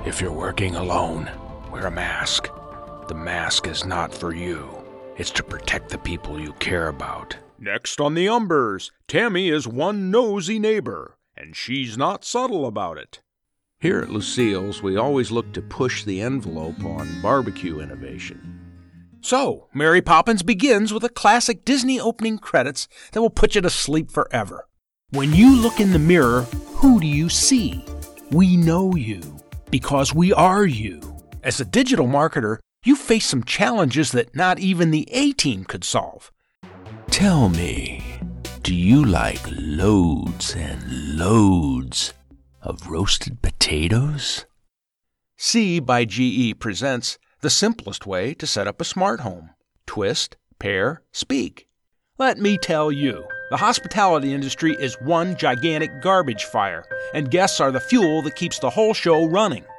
If you're working alone, wear a mask. The mask is not for you. It's to protect the people you care about. Next on the Umbers, Tammy is one nosy neighbor, and she's not subtle about it. Here at Lucille's, we always look to push the envelope on barbecue innovation. So, Mary Poppins begins with a classic Disney opening credits that will put you to sleep forever. When you look in the mirror, who do you see? We know you, because we are you. As a digital marketer, you face some challenges that not even the A-Team could solve. Tell me, do you like loads and loads of roasted potatoes? C by GE presents the simplest way to set up a smart home. Twist, pair, speak. Let me tell you, the hospitality industry is one gigantic garbage fire, and guests are the fuel that keeps the whole show running.